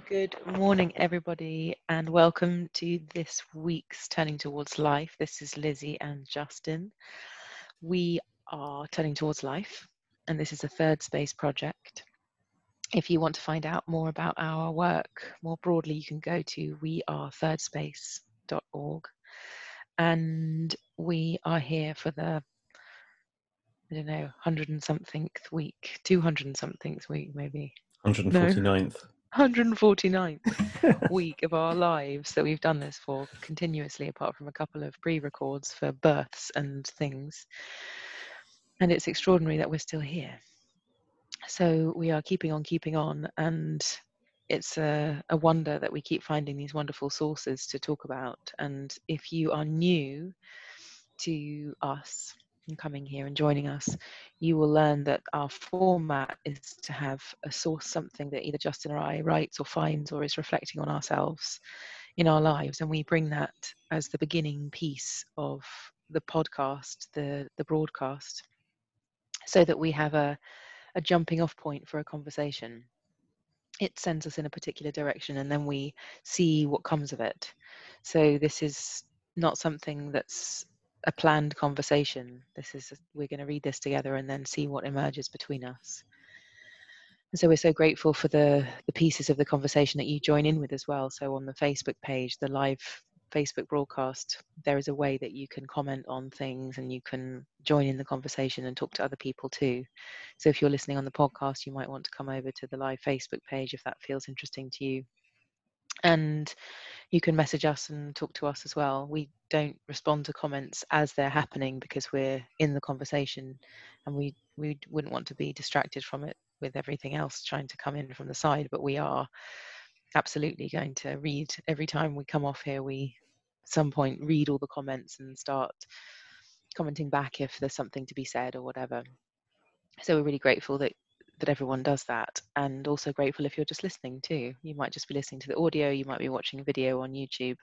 Good morning, everybody, and welcome to this week's Turning Towards Life. This is Lizzie and Justin. We are Turning Towards Life, and this is a third space project. If you want to find out more about our work more broadly, you can go to wearethirdSpace.org. And we are here for the, 100 and something week, 200 and something week, maybe. 149th. 149th week of our lives that we've done this for continuously, apart from a couple of pre-records for births and things. And it's extraordinary that we're still here. So we are keeping on, and it's a wonder that we keep finding these wonderful sources to talk about. And if you are new to us and coming here and joining us, you will learn that our format is to have a source, something that either Justin or I writes or finds or is reflecting on ourselves in our lives, and we bring that as the beginning piece of the podcast, the broadcast, so that we have a jumping off point for a conversation. It sends us in a particular direction, and then we see what comes of it. So this is not something that's a planned conversation. We're going to read this together and then see what emerges between us. And so we're so grateful for the pieces of the conversation that you join in with as well. So on the Facebook page, the live Facebook broadcast, there is a way that you can comment on things and you can join in the conversation and talk to other people too. So if you're listening on the podcast, you might want to come over to the live Facebook page if that feels interesting to you. And you can message us and talk to us as well. We don't respond to comments as they're happening because we're in the conversation, and we wouldn't want to be distracted from it with everything else trying to come in from the side. But we are absolutely going to read every time we come off here. We at some point read all the comments and start commenting back if there's something to be said or whatever. So we're really grateful that everyone does that, and also grateful if you're just listening too. You might just be listening to the audio, you might be watching a video on YouTube,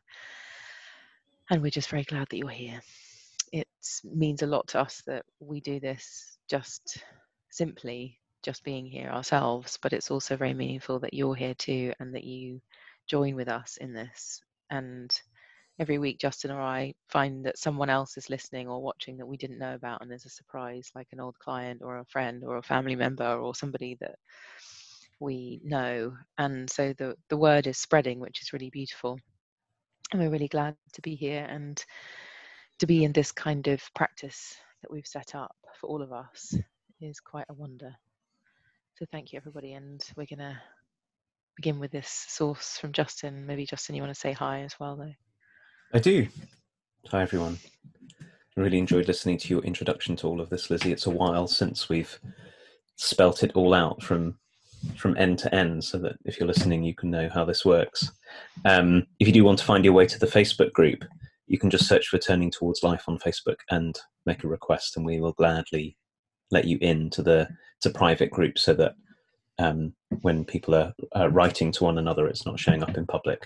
and we're just very glad that you're here. It means a lot to us that we do this just simply just being here ourselves, but it's also very meaningful that you're here too and that you join with us in this. And every week Justin or I find that someone else is listening or watching that we didn't know about, and there's a surprise, like an old client or a friend or a family member or somebody that we know. And so the word is spreading, which is really beautiful. And we're really glad to be here and to be in this kind of practice that we've set up for all of us is quite a wonder. So thank you, everybody. And we're going to begin with this source from Justin. Maybe, Justin, you want to say hi as well, though? I do. Hi, everyone. I really enjoyed listening to your introduction to all of this, Lizzie. It's a while since we've spelt it all out from end to end, so that if you're listening, you can know how this works. If you do want to find your way to the Facebook group, you can just search for Turning Towards Life on Facebook and make a request, and we will gladly let you into the private group, so that when people are writing to one another, it's not showing up in public.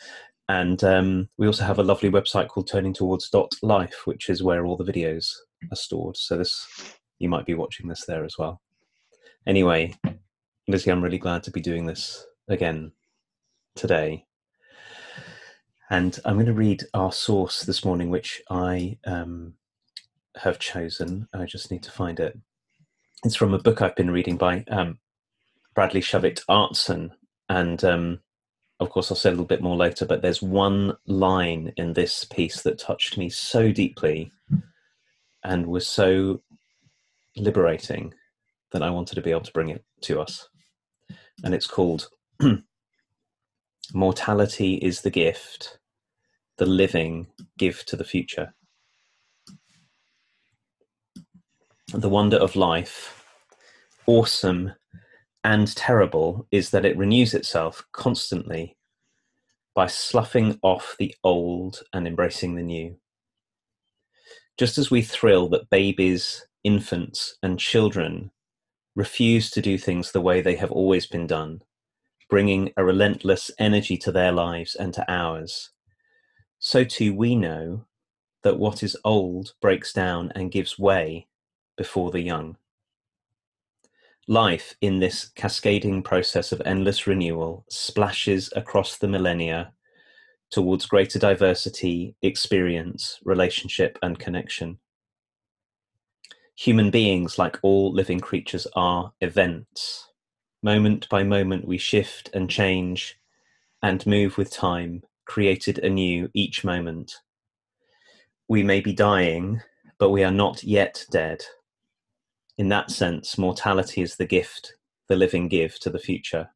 And we also have a lovely website called turningtowards.life, which is where all the videos are stored. So you might be watching this there as well. Anyway, Lizzie, I'm really glad to be doing this again today. And I'm going to read our source this morning, which I have chosen. I just need to find it. It's from a book I've been reading by Bradley Shovit-Artson. And of course, I'll say a little bit more later, but there's one line in this piece that touched me so deeply and was so liberating that I wanted to be able to bring it to us. And it's called Mortality is the gift the living give to the future. The wonder of life, awesome and terrible, is that it renews itself constantly by sloughing off the old and embracing the new. Just as we thrill that babies, infants, and children refuse to do things the way they have always been done, bringing a relentless energy to their lives and to ours, so too we know that what is old breaks down and gives way before the young. life in this cascading process of endless renewal splashes across the millennia towards greater diversity, experience, relationship, and connection. Human beings, like all living creatures, are events. Moment by moment, we shift and change and move with time, created anew each moment. We may be dying, but we are not yet dead. In that sense, mortality is the gift the living give to the future.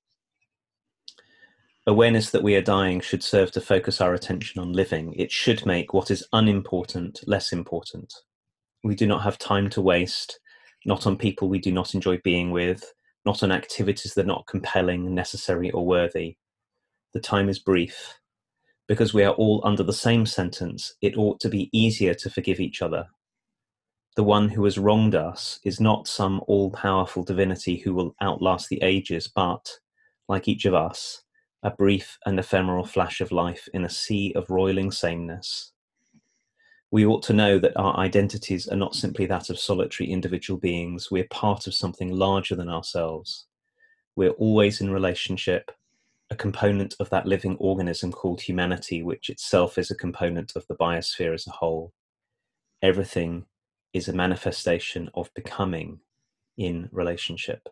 Awareness that we are dying should serve to focus our attention on living. It should make what is unimportant less important. We do not have time to waste, not on people we do not enjoy being with, not on activities that are not compelling, necessary, or worthy. The time is brief. Because we are all under the same sentence, it ought to be easier to forgive each other. The one who has wronged us is not some all-powerful divinity who will outlast the ages, but, like each of us, a brief and ephemeral flash of life in a sea of roiling sameness. We ought to know that our identities are not simply that of solitary individual beings. We're part of something larger than ourselves. We're always in relationship, a component of that living organism called humanity, which itself is a component of the biosphere as a whole. Everything is a manifestation of becoming in relationship.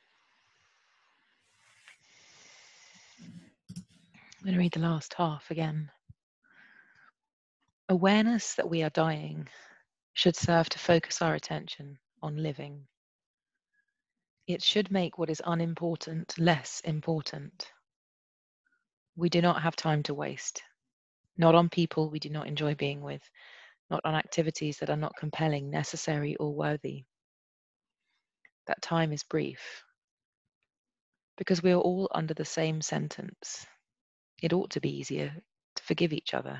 I'm going to read the last half again. Awareness that we are dying should serve to focus our attention on living. It should make what is unimportant less important. We do not have time to waste, not on people we do not enjoy being with, not on activities that are not compelling, necessary, or worthy. That time is brief. Because we are all under the same sentence, it ought to be easier to forgive each other.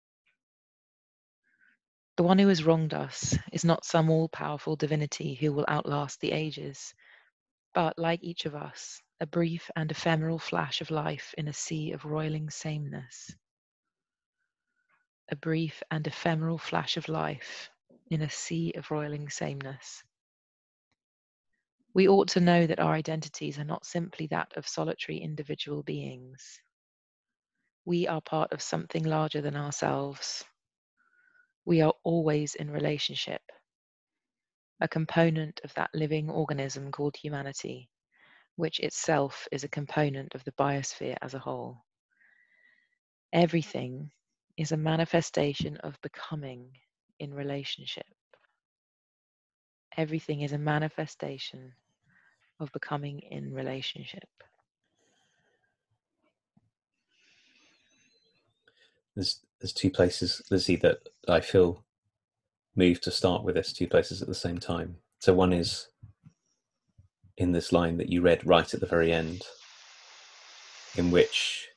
The one who has wronged us is not some all-powerful divinity who will outlast the ages, but, like each of us, a brief and ephemeral flash of life in a sea of roiling sameness. A brief and ephemeral flash of life in a sea of roiling sameness. We ought to know that our identities are not simply that of solitary individual beings. We are part of something larger than ourselves. We are always in relationship, a component of that living organism called humanity, which itself is a component of the biosphere as a whole. Everything is a manifestation of becoming in relationship. Everything is a manifestation of becoming in relationship. There's two places, Lizzie, that I feel moved to start with this, two places at the same time. So one is in this line that you read right at the very end, in which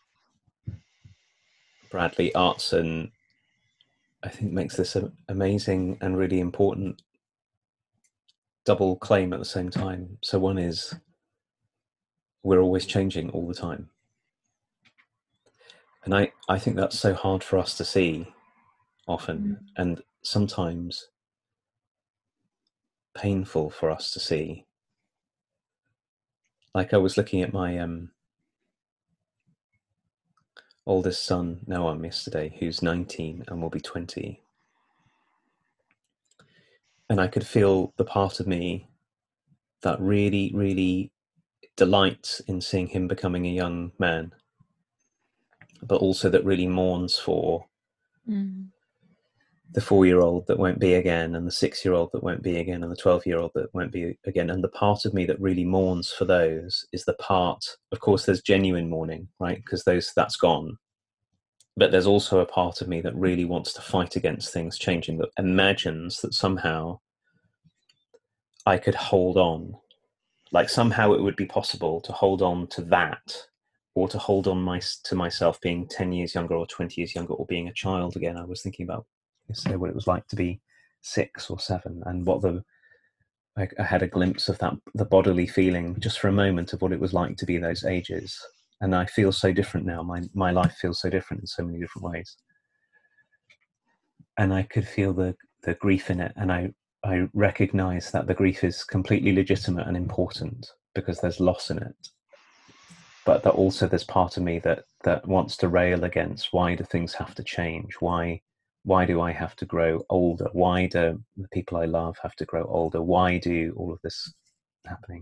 Bradley Artson, I think, makes this amazing and really important double claim at the same time. So one is, we're always changing all the time. And I think that's so hard for us to see often, and sometimes painful for us to see. Like, I was looking at my oldest son, Noam, yesterday, who's 19 and will be 20. And I could feel the part of me that really, really delights in seeing him becoming a young man, but also that really mourns for the 4-year-old that won't be again, and the 6-year-old that won't be again, and the 12-year-old that won't be again. And the part of me that really mourns for those is the part, of course, there's genuine mourning, right? Because that's gone. But there's also a part of me that really wants to fight against things changing, that imagines that somehow I could hold on. Like somehow it would be possible to hold on to that, or to hold on to myself being 10 years younger or 20 years younger, or being a child again. I was thinking about yesterday what it was like to be 6 or 7, and I had a glimpse of that, the bodily feeling just for a moment of what it was like to be those ages. And I feel so different now. My life feels so different in so many different ways. And I could feel the grief in it. And I recognize that the grief is completely legitimate and important because there's loss in it. But that also there's part of me that wants to rail against, why do things have to change? Why do I have to grow older? Why do the people I love have to grow older? Why do all of this happening?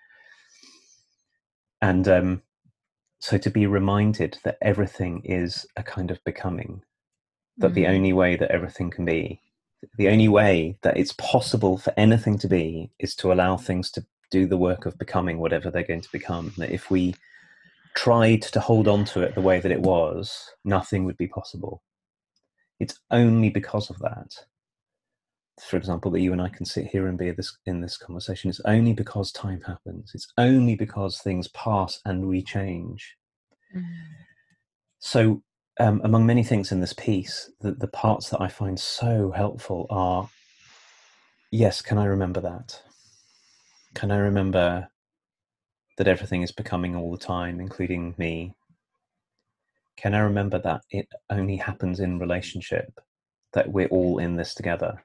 And so to be reminded that everything is a kind of becoming, that the only way that everything can be, the only way that it's possible for anything to be, is to allow things to do the work of becoming whatever they're going to become. That if we tried to hold on to it the way that it was, nothing would be possible. It's only because of that, for example, that you and I can sit here and be in this conversation. It's only because time happens. It's only because things pass and we change. So among many things in this piece, the parts that I find so helpful are, yes, can I remember that? Can I remember that everything is becoming all the time, including me? Can I remember that it only happens in relationship, that we're all in this together?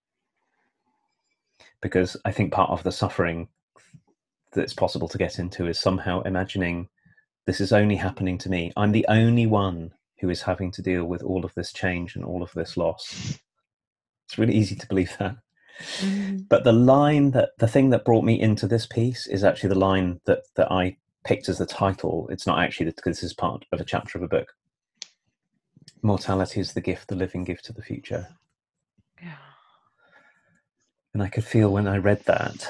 Because I think part of the suffering that's possible to get into is somehow imagining this is only happening to me. I'm the only one who is having to deal with all of this change and all of this loss. It's really easy to believe that. But the thing that brought me into this piece is actually the line that I picked as the title. It's not actually, because this is part of a chapter of a book. Mortality is the gift, the living gift to the future. Yeah. And I could feel when I read that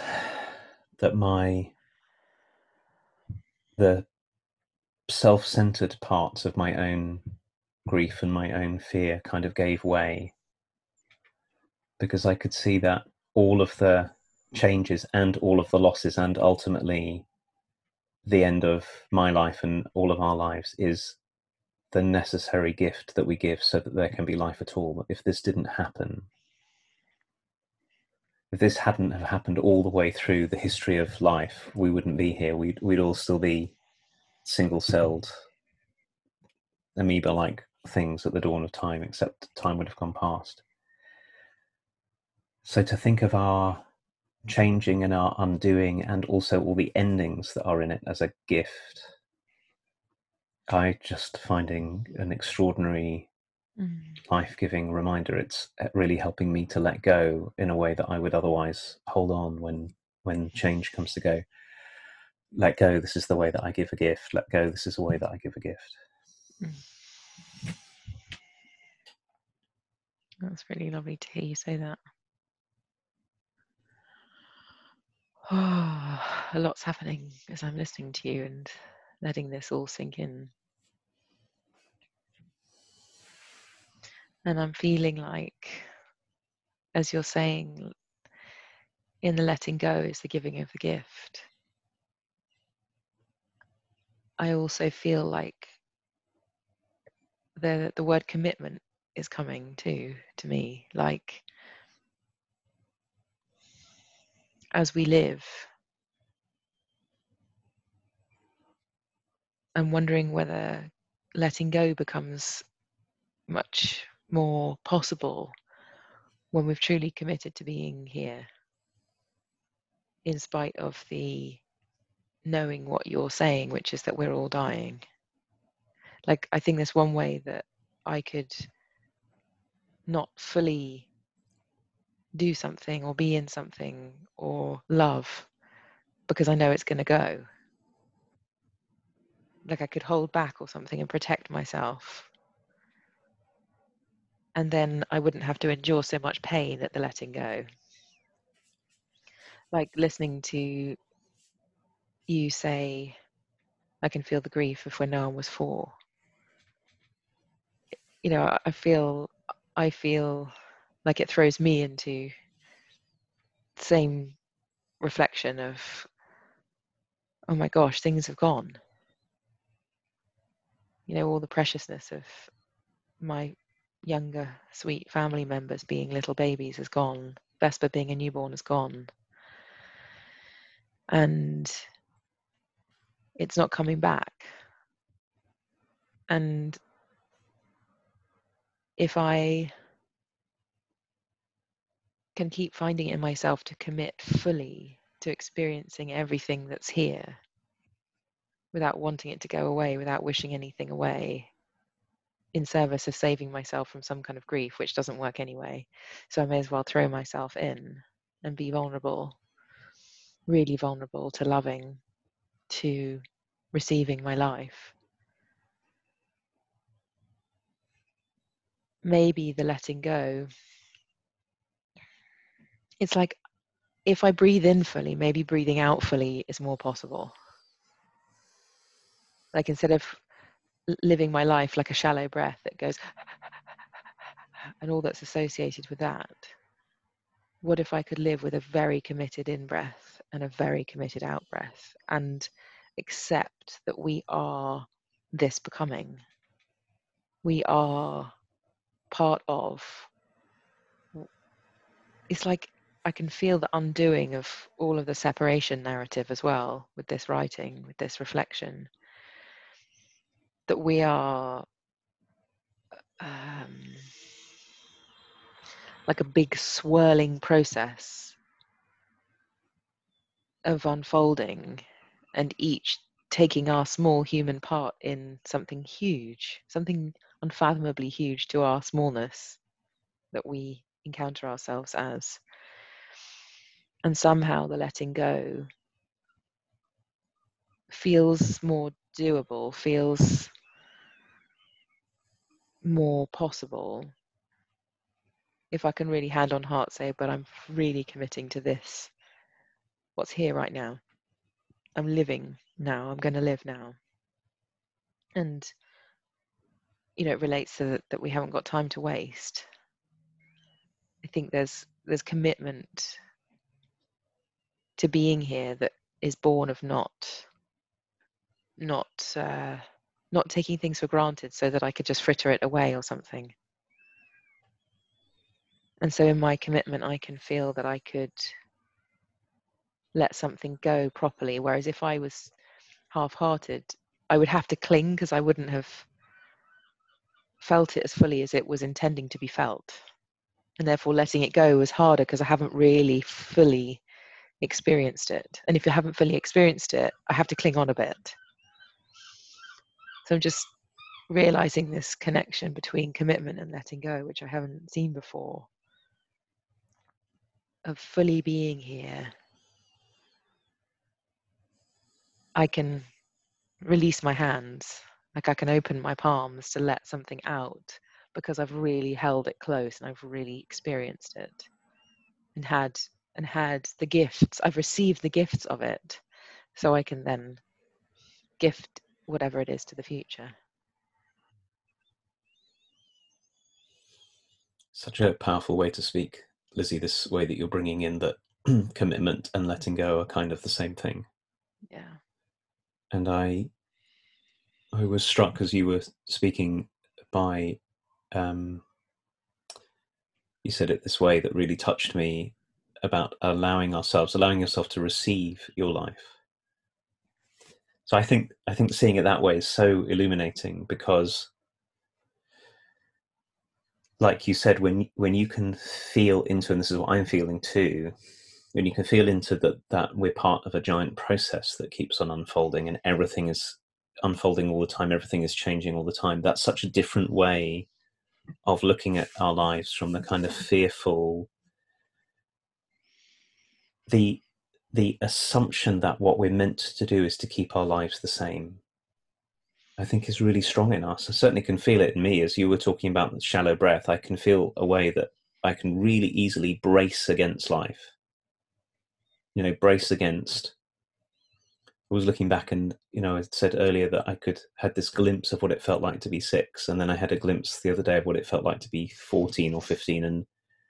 the self-centered parts of my own grief and my own fear kind of gave way, because I could see that all of the changes and all of the losses and ultimately the end of my life and all of our lives is the necessary gift that we give so that there can be life at all. If this didn't happen, if this hadn't have happened all the way through the history of life, we wouldn't be here. We'd all still be single-celled amoeba-like things at the dawn of time, except time would have gone past. So to think of our changing and our undoing and also all the endings that are in it as a gift, I just finding an extraordinary life-giving reminder. It's really helping me to let go in a way that I would otherwise hold on when change comes to go. Let go, this is the way that I give a gift. Let go, this is the way that I give a gift. That's really lovely to hear you say that. Oh, a lot's happening as I'm listening to you and letting this all sink in. And I'm feeling like, as you're saying, in the letting go is the giving of the gift. I also feel like the word commitment is coming too to me. Like, as we live, I'm wondering whether letting go becomes much more possible when we've truly committed to being here, in spite of the knowing what you're saying, which is that we're all dying. Like, I think there's one way that I could not fully do something or be in something or love because I know it's going to go. Like, I could hold back or something and protect myself, and then I wouldn't have to endure so much pain at the letting go. Like, listening to you say, I can feel the grief of when no one was for. You know, I feel like it throws me into the same reflection of, oh my gosh, things have gone. You know, all the preciousness of my younger, sweet family members being little babies is gone. Vesper being a newborn is gone. And it's not coming back. And if I can keep finding it in myself to commit fully to experiencing everything that's here without wanting it to go away, without wishing anything away, in service of saving myself from some kind of grief, which doesn't work anyway. So I may as well throw myself in and be vulnerable, really vulnerable to loving, to receiving my life. Maybe the letting go, it's like if I breathe in fully, maybe breathing out fully is more possible. Like instead of living my life like a shallow breath that goes and all that's associated with that, what if I could live with a very committed in breath and a very committed out breath, and accept that we are this becoming? We are part of, it's like I can feel the undoing of all of the separation narrative as well with this writing, with this reflection, that we are like a big swirling process of unfolding, and each taking our small human part in something huge, something unfathomably huge to our smallness that we encounter ourselves as. And somehow the letting go feels more doable, feels more possible, if I can really hand on heart say, but I'm really committing to this, what's here right now. I'm living now, I'm going to live now. And it relates to that we haven't got time to waste. I think there's commitment to being here that is born of not taking things for granted so that I could just fritter it away or something. And so in my commitment, I can feel that I could let something go properly, whereas if I was half-hearted, I would have to cling because I wouldn't have felt it as fully as it was intending to be felt. And therefore letting it go was harder because I haven't really fully experienced it. And if you haven't fully experienced it, I have to cling on a bit. So I'm just realizing this connection between commitment and letting go, which I haven't seen before, of fully being here. I can release my hands, like I can open my palms to let something out because I've really held it close and I've really experienced it and had the gifts. I've received the gifts of it, so I can then gift whatever it is to the future. Such a powerful way to speak, Lizzie, this way that you're bringing in that commitment and letting go are kind of the same thing. Yeah. And I was struck as you were speaking by, you said it this way that really touched me, about allowing yourself to receive your life. So I think seeing it that way is so illuminating, because like you said, when you can feel into, and this is what I'm feeling too, when you can feel into that we're part of a giant process that keeps on unfolding, and everything is unfolding all the time, everything is changing all the time, that's such a different way of looking at our lives from the kind of fearful, the assumption that what we're meant to do is to keep our lives the same. I think is really strong in us. I certainly can feel it in me. As you were talking about the shallow breath, I can feel a way that I can really easily brace against life. Brace against. I was looking back, and I said earlier that I had this glimpse of what it felt like to be 6, and then I had a glimpse the other day of what it felt like to be 14 or 15, and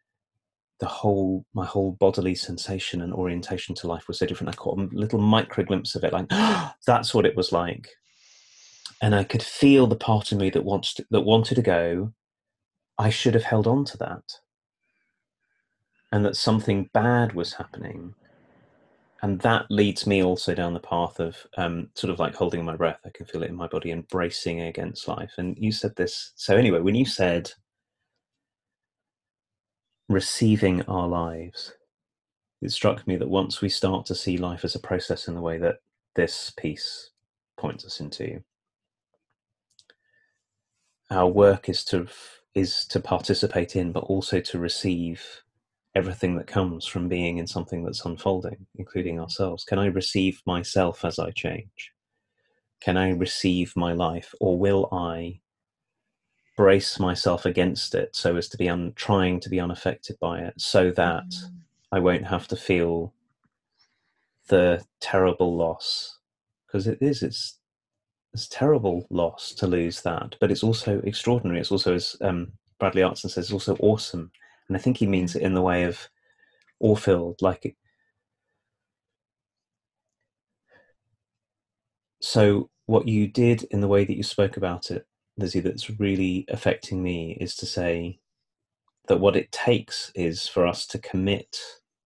my whole bodily sensation and orientation to life was so different. I caught a little micro glimpse of it, like that's what it was like. And I could feel the part of me that wanted to go, I should have held on to that, and that something bad was happening. And that leads me also down the path of sort of like holding my breath. I can feel it in my body and bracing against life. And you said this. So anyway, when you said receiving our lives, it struck me that once we start to see life as a process in the way that this piece points us into, our work is to participate in, but also to receive everything that comes from being in something that's unfolding, including ourselves. Can I receive myself as I change? Can I receive my life, or will I brace myself against it so as to be trying to be unaffected by it, so that I won't have to feel the terrible loss? Because it's terrible loss to lose that, but it's also extraordinary. It's also, as Bradley Artson says, it's also awesome. And I think he means it in the way of awe-filled, like. So what you did in the way that you spoke about it, Lizzie, that's really affecting me, is to say that what it takes is for us to commit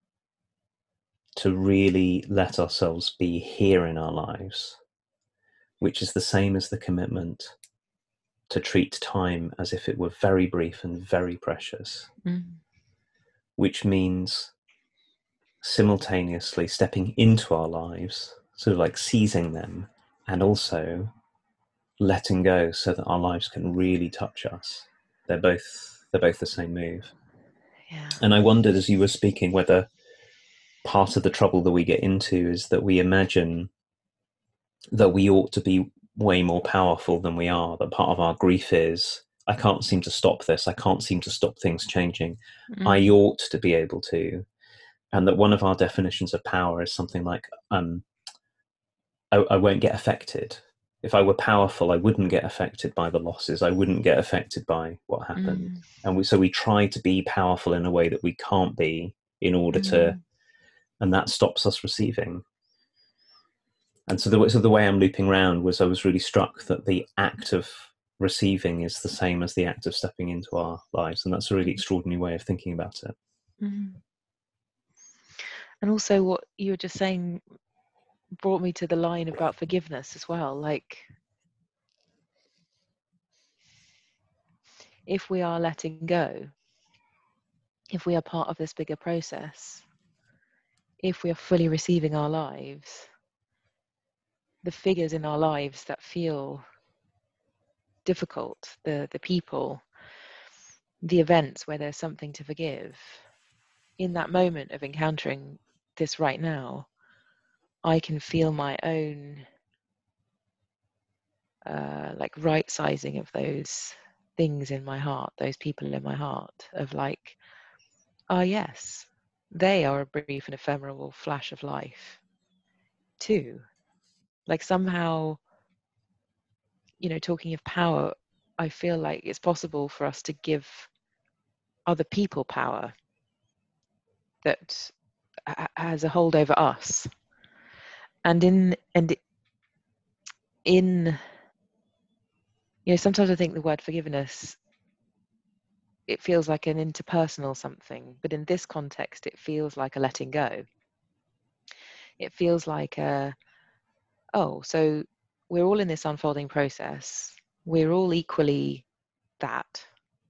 to really let ourselves be here in our lives, which is the same as the commitment to treat time as if it were very brief and very precious, which means simultaneously stepping into our lives, sort of like seizing them, and also letting go so that our lives can really touch us. They're both the same move. Yeah. And I wondered, as you were speaking, whether part of the trouble that we get into is that we imagine that we ought to be way more powerful than we are, that part of our grief is, I can't seem to stop this, I can't seem to stop things changing, I ought to be able to. And that one of our definitions of power is something like, I won't get affected. If I were powerful, I wouldn't get affected by the losses. I wouldn't get affected by what happened. And so we try to be powerful in a way that we can't be in order to, and that stops us receiving. And so the way I'm looping around was, I was really struck that the act of receiving is the same as the act of stepping into our lives. And that's a really extraordinary way of thinking about it. And also what you were just saying brought me to the line about forgiveness as well. Like, if we are letting go, if we are part of this bigger process, if we are fully receiving our lives, the figures in our lives that feel difficult, the people, the events where there's something to forgive, in that moment of encountering this right now, I can feel my own like right sizing of those things in my heart, those people in my heart, of like, ah, yes, they are a brief and ephemeral flash of life too. Like, somehow, talking of power, I feel like it's possible for us to give other people power that has a hold over us. And in sometimes I think the word forgiveness, it feels like an interpersonal something, but in this context it feels like a letting go. It feels like so we're all in this unfolding process, we're all equally that,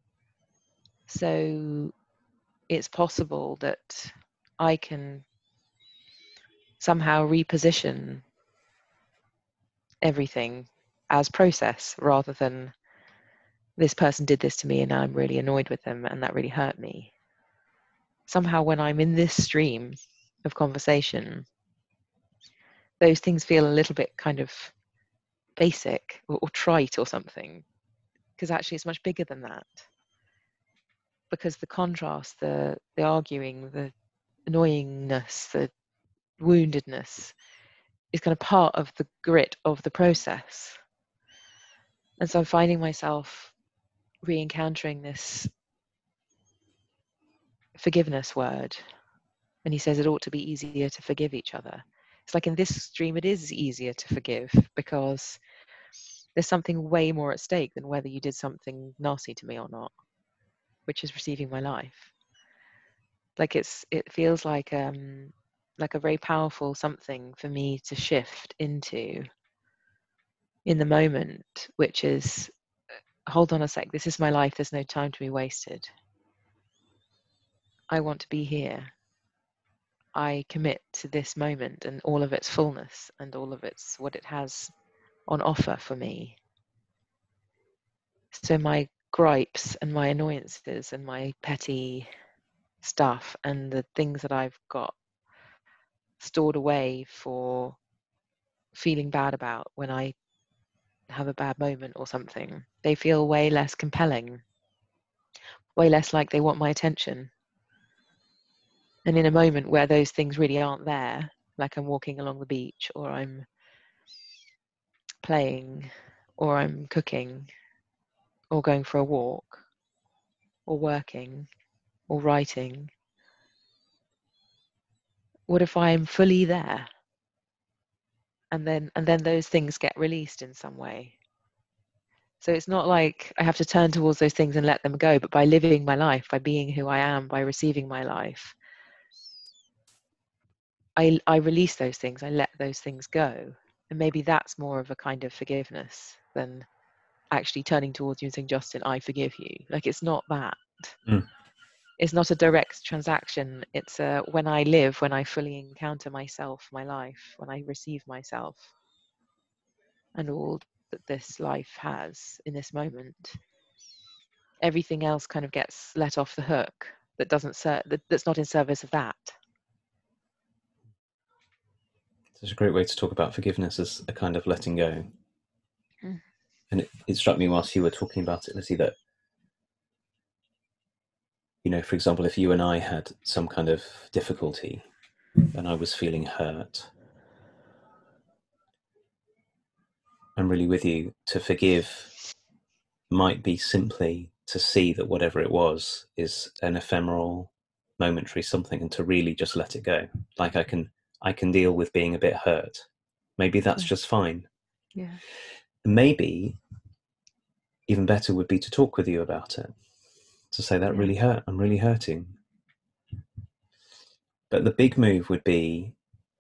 so it's possible that I can somehow reposition everything as process, rather than this person did this to me and I'm really annoyed with them and that really hurt me. Somehow when I'm in this stream of conversation, those things feel a little bit kind of basic or trite or something, because actually it's much bigger than that. Because the contrast, the arguing, the annoyingness, the woundedness is kind of part of the grit of the process. And so I'm finding myself re-encountering this forgiveness word. And he says it ought to be easier to forgive each other. It's like in this stream, it is easier to forgive because there's something way more at stake than whether you did something nasty to me or not, which is receiving my life. Like it feels like a very powerful something for me to shift into in the moment, which is, hold on a sec, this is my life, there's no time to be wasted. I want to be here. I commit to this moment and all of its fullness and all of its what it has on offer for me. So my gripes and my annoyances and my petty stuff and the things that I've got stored away for feeling bad about when I have a bad moment or something, they feel way less compelling, way less like they want my attention. And in a moment where those things really aren't there, like I'm walking along the beach or I'm playing or I'm cooking or going for a walk or working or writing, what if I'm fully there? And then those things get released in some way. So it's not like I have to turn towards those things and let them go, but by living my life, by being who I am, by receiving my life, I release those things, I let those things go. And maybe that's more of a kind of forgiveness than actually turning towards you and saying, Justin, I forgive you. Like, it's not that. Mm. It's not a direct transaction. It's when I live, when I fully encounter myself, my life, when I receive myself and all that this life has in this moment, everything else kind of gets let off the hook that doesn't that's not in service of that. It's a great way to talk about forgiveness as a kind of letting go. Mm. And it struck me whilst you were talking about it, Lizzie, that, you know, for example, if you and I had some kind of difficulty and I was feeling hurt, I'm really with you. To forgive might be simply to see that whatever it was is an ephemeral, momentary something, and to really just let it go. Like I can deal with being a bit hurt. Maybe that's just fine. Yeah. Maybe even better would be to talk with you about it, to say that really hurt. I'm really hurting. But the big move would be,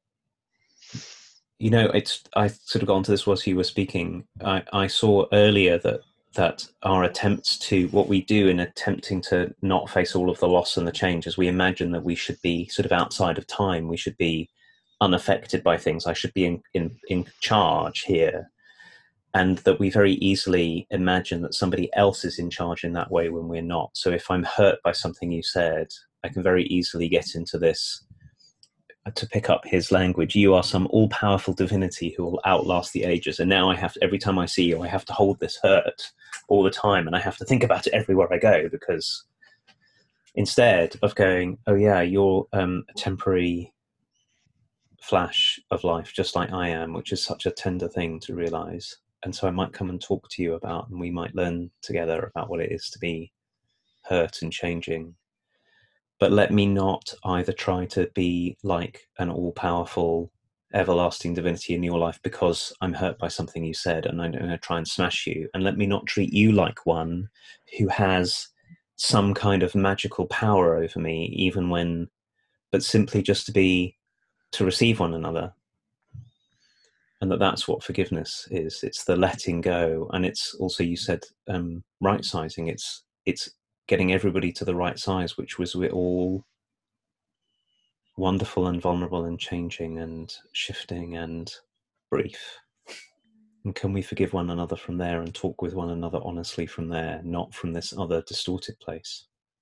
you know, I sort of got onto this whilst you were speaking. I saw earlier that our attempts to, what we do in attempting to not face all of the loss and the change, is we imagine that we should be sort of outside of time. We should be unaffected by things. I should be in charge here. And that we very easily imagine that somebody else is in charge in that way when we're not. So if I'm hurt by something you said, I can very easily get into this, to pick up his language, you are some all-powerful divinity who will outlast the ages. And now I have to, every time I see you, I have to hold this hurt all the time, and I have to think about it everywhere I go, because instead of going, oh yeah, you're a temporary flash of life, just like I am, which is such a tender thing to realize. And so I might come and talk to you about, and we might learn together about what it is to be hurt and changing. But let me not either try to be like an all-powerful, everlasting divinity in your life because I'm hurt by something you said and I'm going to try and smash you. And let me not treat you like one who has some kind of magical power over me, even when, but simply just to receive one another. And that's what forgiveness is. It's the letting go. And it's also, you said, right sizing. It's getting everybody to the right size, which was we're all wonderful and vulnerable and changing and shifting and brief. And can we forgive one another from there and talk with one another honestly from there, not from this other distorted place?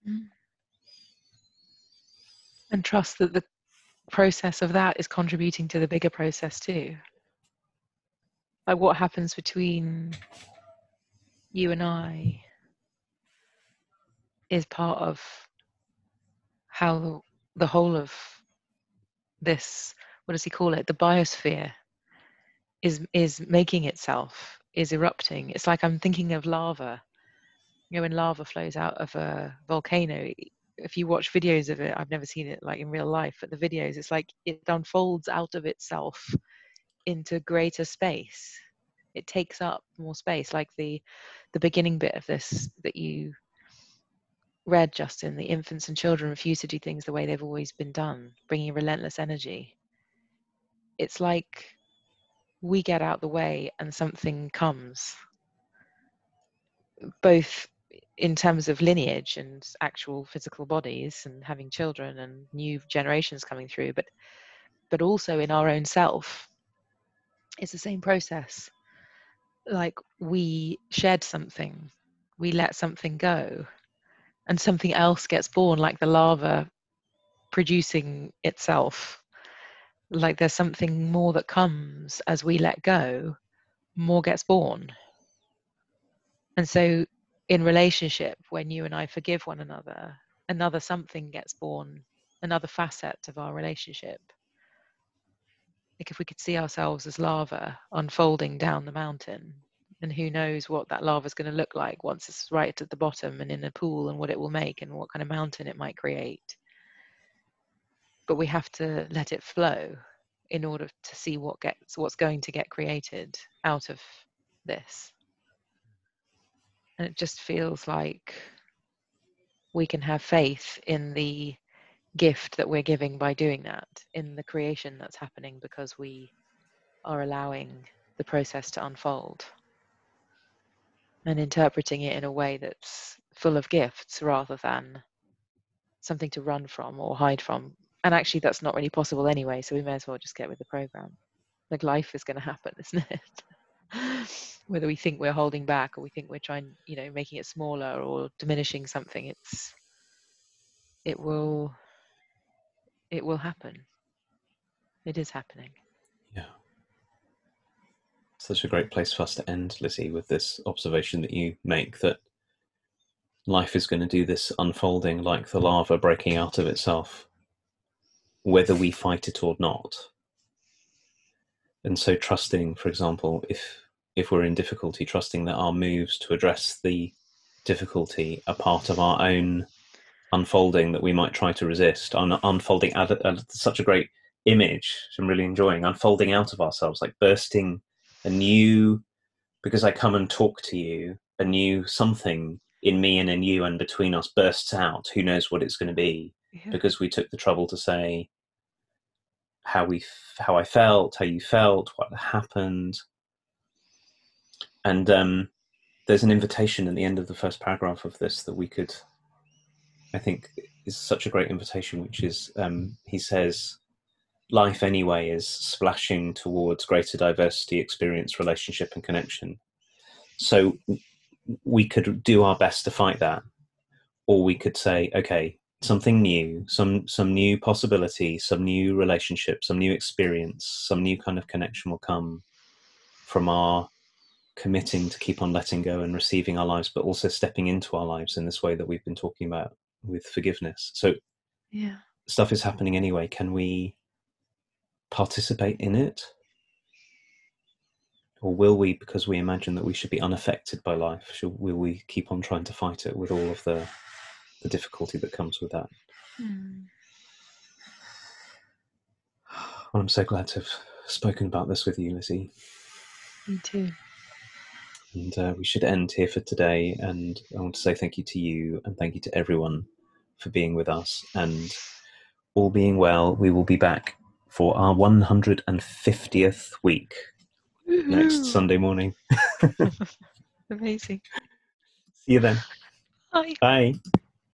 And trust that the process of that is contributing to the bigger process too. Like, what happens between you and I is part of how the whole of this, what does he call it, the biosphere is making itself, is erupting. It's like I'm thinking of lava. You know, when lava flows out of a volcano, if you watch videos of it, I've never seen it like in real life, but the videos, it's like it unfolds out of itself into greater space. It takes up more space, like the beginning bit of this that you read, Justin. The infants and children refuse to do things the way they've always been done, bringing relentless energy. It's like we get out the way and something comes, both in terms of lineage and actual physical bodies and having children and new generations coming through, but also in our own self. It's the same process. Like, we shed something, we let something go, and something else gets born, like the larva producing itself. Like, there's something more that comes as we let go, more gets born. And so in relationship, when you and I forgive one another, another something gets born, another facet of our relationship. Like, if we could see ourselves as lava unfolding down the mountain, and who knows what that lava is going to look like once it's right at the bottom and in a pool, and what it will make and what kind of mountain it might create. But we have to let it flow in order to see what's going to get created out of this. And it just feels like we can have faith in the gift that we're giving by doing that, in the creation that's happening, because we are allowing the process to unfold and interpreting it in a way that's full of gifts rather than something to run from or hide from. And actually that's not really possible anyway, so we may as well just get with the program. Like, life is going to happen, isn't it? Whether we think we're holding back or we think we're trying, making it smaller or diminishing something, it will happen. It is happening. Yeah. Such a great place for us to end, Lizzie, with this observation that you make, that life is going to do this unfolding like the lava breaking out of itself, whether we fight it or not. And so trusting, for example, if we're in difficulty, trusting that our moves to address the difficulty are part of our own unfolding that we might try to resist, unfolding such a great image, which I'm really enjoying, unfolding out of ourselves, like bursting a new, because I come and talk to you, a new something in me and in you and between us bursts out. Who knows what it's going to be? Yeah. Because we took the trouble to say how I felt, how you felt, what happened. And there's an invitation at the end of the first paragraph of this that we could, I think, is such a great invitation, which is, he says, life anyway is splashing towards greater diversity, experience, relationship, and connection. So we could do our best to fight that, or we could say, okay, something new, some new possibility, some new relationship, some new experience, some new kind of connection will come from our committing to keep on letting go and receiving our lives, but also stepping into our lives in this way that we've been talking about with forgiveness. So yeah, stuff is happening anyway. Can we participate in it? Or will we, because we imagine that we should be unaffected by life, will we keep on trying to fight it with all of the difficulty that comes with that? Well, I'm so glad to have spoken about this with you, Lizzie. Me too. And we should end here for today. And I want to say thank you to you and thank you to everyone for being with us. And all being well, we will be back for our 150th week next Sunday morning. Amazing. See you then. Bye. Bye.